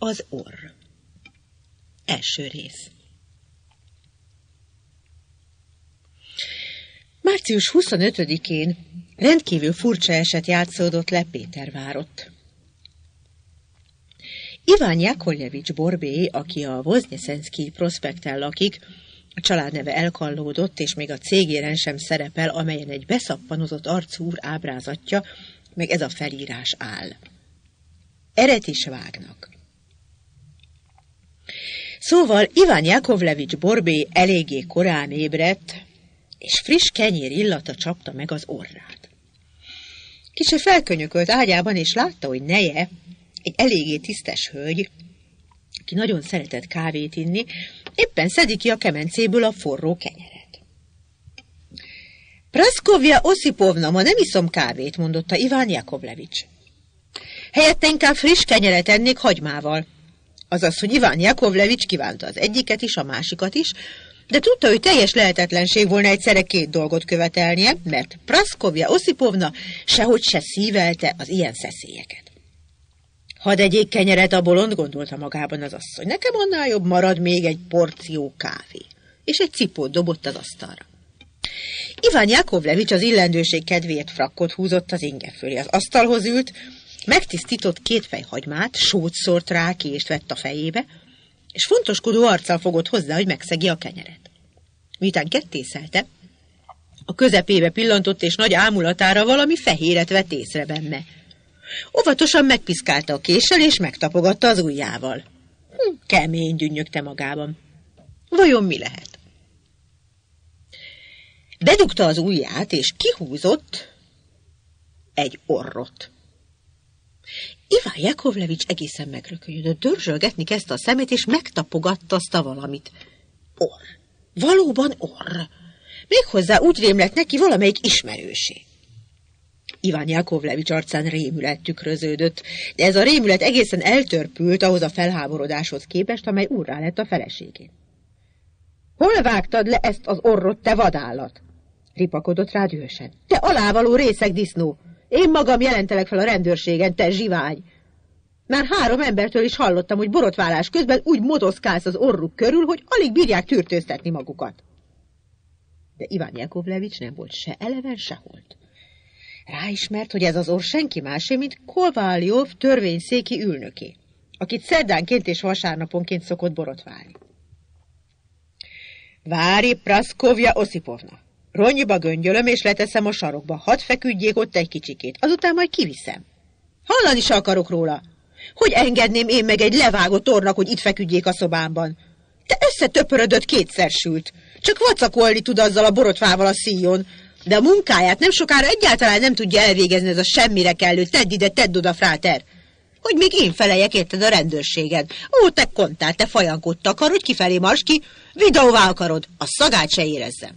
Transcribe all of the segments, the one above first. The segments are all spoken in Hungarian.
Az orr. Első rész. Március 25-én rendkívül furcsa eset játszódott le Pétervárott. Iván Jakovlevics Borbély, aki a Voznyeszenszkij prospekten lakik, a családneve elkallódott, és még a cégéren sem szerepel, amelyen egy beszappanozott arcú úr ábrázatja, meg ez a felírás áll. Eret is vágnak. Szóval Iván Jakovlevics Borbély eléggé korán ébredt, és friss kenyér illata csapta meg az orrát. Kicsi felkönyökölt ágyában, és látta, hogy neje, egy eléggé tisztes hölgy, aki nagyon szeretett kávét inni, éppen szedi ki a kemencéből a forró kenyeret. Praszkovja Osipovna, ma nem iszom kávét, mondotta Iván Jakovlevics. Helyette inkább friss kenyeret ennék hagymával. Azaz, hogy Iván Jakovlevics kívánta az egyiket is, a másikat is, de tudta, hogy teljes lehetetlenség volna egyszerre két dolgot követelnie, mert Praszkovja Osipovna sehogy se szívelte az ilyen szeszélyeket. Hadd egyék kenyeret a bolond, gondolta magában az asszony. Nekem annál jobb, marad még egy porció kávé. És egy cipót dobott az asztalra. Iván Jakovlevics az illendőség kedvéért frakkot húzott az inge fölé. Az asztalhoz ült, megtisztított 2 fej hagymát, sót szórt rá, kést vett a fejébe, és fontoskodó arccal fogott hozzá, hogy megszegi a kenyeret. Miután kettészelte, a közepébe pillantott, és nagy ámulatára valami fehéret vett észre benne. Óvatosan megpiszkálta a késsel, és megtapogatta az ujjával. Kemény, dünnyögte magában. Vajon mi lehet? Bedugta az ujját, és kihúzott egy orrot. Iván Jakovlevics egészen megrökönyödött, dörzsölgetni kezdte a szemét, és megtapogatta valamit. Orr. Valóban orr. Méghozzá úgy rémlett neki valamelyik ismerősé. Iván Jakovlevics arcán rémület tükröződött, de ez a rémület egészen eltörpült ahhoz a felháborodáshoz képest, amely úrrá lett a feleségén. Hol vágtad le ezt az orrot, te vadállat? Ripakodott rá dühösen. Te alávaló részeg disznó! Én magam jelentelek fel a rendőrségen, te zsivány! Már 3 embertől is hallottam, hogy borotválás közben úgy motoszkálsz az orruk körül, hogy alig bírják tűrtőztetni magukat. De Iván Jakovlevics nem volt se eleven, se holt. Ráismert, hogy ez az orr senki másé, mint Kovaljov törvényszéki ülnöké, akit szerdánként és vasárnaponként szokott borotválni. Várj, Praszkovja Osipovna! Ronnyba göngyölöm, és leteszem a sarokba. Hadd feküdjék ott egy kicsikét, azután majd kiviszem. Hallani se akarok róla. Hogy engedném én meg egy levágott orrnak, hogy itt feküdjék a szobámban? Te összetöpörödött, 2-szer sült. Csak vacakolni tud azzal a borotvával a szíjon, de a munkáját nem sokára egyáltalán nem tudja elvégezni, ez a semmire kellő tedd ide, tedd oda, fráter. Hogy még én feleljek érted a rendőrségen. Ó, te kontár, te fajankót takar, hogy kifelé mars ki, videóvá akarod, a szagát se érezzem.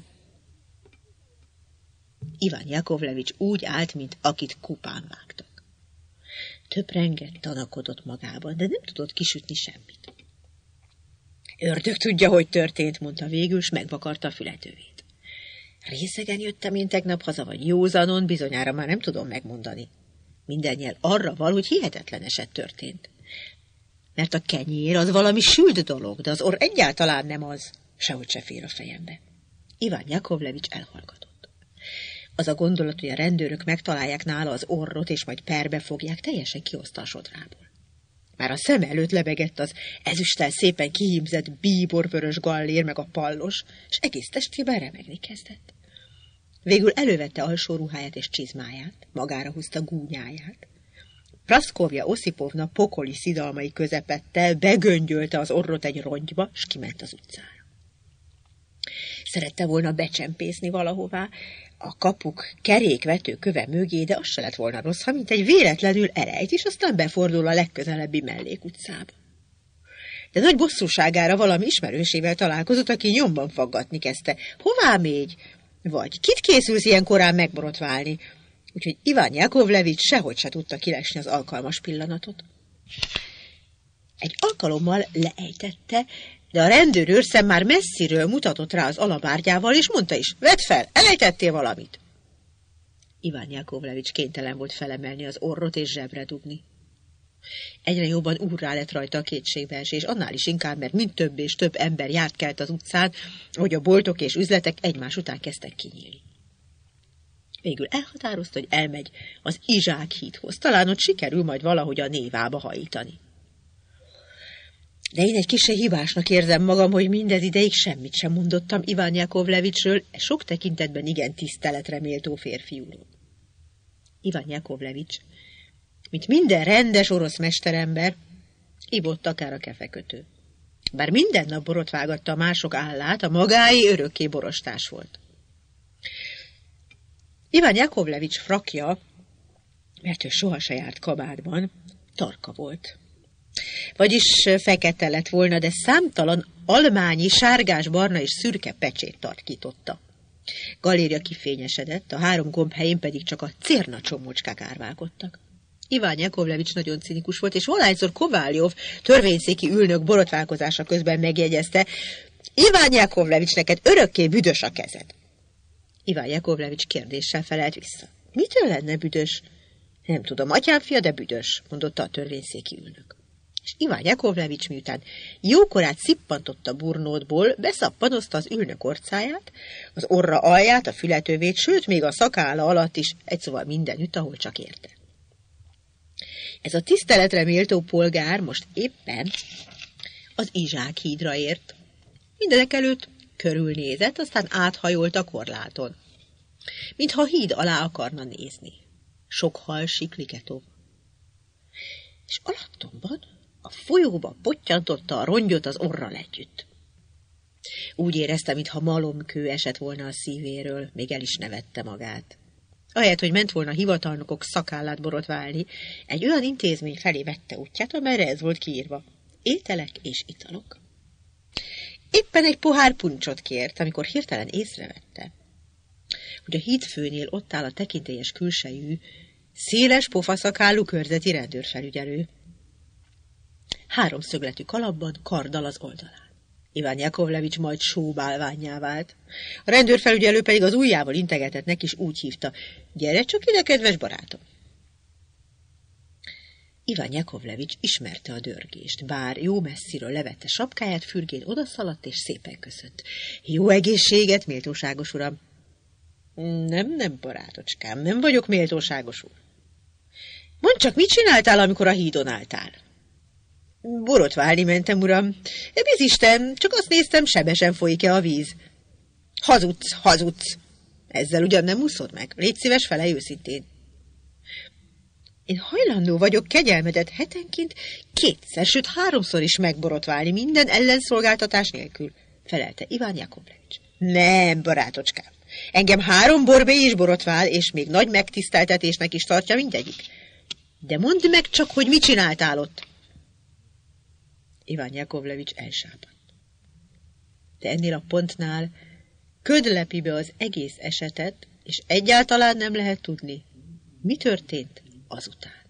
Iván Jakovlevics úgy állt, mint akit kupán vágtak. Töprengett, tanakodott magában, de nem tudott kisütni semmit. Ördög tudja, hogy történt, mondta végül, s megvakarta a fületővét. Részegen jöttem én tegnap haza, vagy józanon, bizonyára már nem tudom megmondani. Minden jel arra val, hogy hihetetlen eset történt. Mert a kenyér az valami sült dolog, de az orr egyáltalán nem az, sehogy se fér a fejembe. Iván Jakovlevics elhallgatott. Az a gondolat, hogy a rendőrök megtalálják nála az orrot, és majd perbe fogják, teljesen kihozta a sodrából. Már a szem előtt lebegett az ezüsttel szépen kihímzett bíborvörös gallér meg a pallos, és egész testében remegni kezdett. Végül elővette alsó ruháját és csizmáját, magára húzta gúnyáját. Praszkovja Osipovna pokoli szidalmai közepette begöngyölte az orrot egy rongyba, s kiment az utcára. Szerette volna becsempészni valahová, a kapuk kerékvető köve mögé, de az se lett volna rossz, ha mint egy véletlenül elejt, és aztán befordul a legközelebbi mellékutcába. De nagy bosszúságára valami ismerősével találkozott, aki nyomban faggatni kezdte. Hová mégy? Vagy kit készülsz ilyen korán megborotválni? Úgyhogy Iván Jakovlevics sehogy se tudta kilesni az alkalmas pillanatot. Egy alkalommal leejtette, de a rendőrőrszem már messziről mutatott rá az alabárgyával, és mondta is, vedd fel, elejtettél valamit. Iván Jakovlevics kénytelen volt felemelni az orrot és zsebre dugni. Egyre jobban úrrá lett rajta a kétségbeesés, annál is inkább, mert mind több és több ember járt kelt az utcán, hogy a boltok és üzletek egymás után kezdtek kinyílni. Végül elhatározta, hogy elmegy az Izsák hídhoz. Talán ott sikerül majd valahogy a Névába hajítani. De én egy kissé hibásnak érzem magam, hogy mindez ideig semmit sem mondottam Iván Jakovlevicsről, sok tekintetben igen tiszteletre méltó férfiúról. Iván Jakovlevics, mint minden rendes orosz mesterember, ivott akár a kefekötő. Bár minden nap borotvágatta a mások állát, a magáé örökké borostás volt. Iván Jakovlevics frakja, mert ő soha se járt kabátban, tarka volt. Vagyis fekete lett volna, de számtalan almányi, sárgás, barna és szürke pecsét tarkította. Galéria kifényesedett, a 3 gomb helyén pedig csak a cérna csomócskák árválkodtak. Iván Jakovlevics nagyon cinikus volt, és valahányszor Kovályov törvényszéki ülnök borotválkozása közben megjegyezte: Iván Jakovlevics, neked örökké büdös a kezed. Iván Jakovlevics kérdéssel felelt vissza. Mitől lenne büdös? Nem tudom, atyám fia, de büdös, mondotta a törvényszéki ülnök. És Iván Jakovlevics, miután jókorát szippantott a burnótból, beszappanozta az ülnök orcáját, az orra alját, a fületövét, sőt, még a szakálla alatt is, egy szóval mindenütt, ahol csak érte. Ez a tiszteletre méltó polgár most éppen az Izsák hídra ért. Mindenek előtt körülnézett, aztán áthajolt a korláton, mintha a híd alá akarna nézni. Sok hal sikliketó. És alattomban a folyóba pottyantotta a rongyot az orral együtt. Úgy érezte, mintha malomkő esett volna a szívéről, még el is nevette magát. Ahelyett, hogy ment volna hivatalnokok szakállát borotválni, egy olyan intézmény felé vette útját, amelyre ez volt kiírva: ételek és italok. Éppen egy pohár puncsot kért, amikor hirtelen észrevette, hogy a hídfőnél ott áll a tekintélyes külsejű, széles pofaszakálú körzeti rendőrfelügyelő. 3 szögletű kalapban, karddal az oldalán. Iván Jakovlevics majd sóbálvánnyá vált. A rendőrfelügyelő pedig az ujjával integetett neki, és úgy hívta: gyere csak ide, kedves barátom! Iván Jakovlevics ismerte a dörgést, bár jó messziről levette sapkáját, fürgén odaszaladt, és szépen köszönt. Jó egészséget, méltóságos uram! Nem, barátocskám, nem vagyok méltóságos úr. Mondd csak, mit csináltál, amikor a hídon álltál? Borotválni mentem, uram. Bizisten, csak azt néztem, sebesen folyik-e a víz. Hazudsz. Ezzel ugyan nem úszod meg. Légy szíves, felej őszintén. Én hajlandó vagyok kegyelmedet hetenként 2-szer, sőt 3-szor is megborotválni, minden ellenszolgáltatás nélkül, felelte Iván Jakovlevics. Nem, barátocskám. Engem 3 borbély is borotvál, és még nagy megtiszteltetésnek is tartja mindegyik. De mondd meg csak, hogy mit csináltál ott. Iván Jakovlevics elsápadt. De ennél a pontnál köd lepi be az egész esetet, és egyáltalán nem lehet tudni, mi történt azután.